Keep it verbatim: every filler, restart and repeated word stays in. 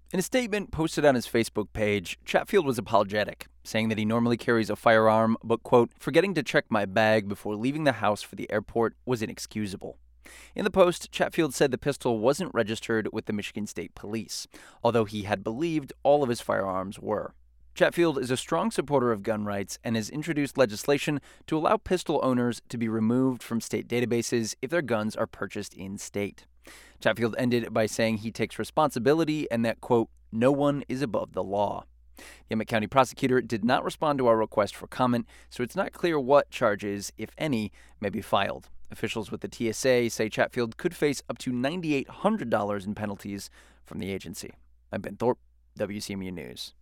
In a statement posted on his Facebook page, Chatfield was apologetic, saying that he normally carries a firearm, but, quote, forgetting to check my bag before leaving the house for the airport was inexcusable. In the post, Chatfield said the pistol wasn't registered with the Michigan State Police, although he had believed all of his firearms were. Chatfield is a strong supporter of gun rights and has introduced legislation to allow pistol owners to be removed from state databases if their guns are purchased in state. Chatfield ended by saying he takes responsibility and that, quote, no one is above the law. The Emmett County prosecutor did not respond to our request for comment, so it's not clear what charges, if any, may be filed. Officials with the T S A say Chatfield could face up to nine thousand eight hundred dollars in penalties from the agency. I'm Ben Thorpe, W C M U News.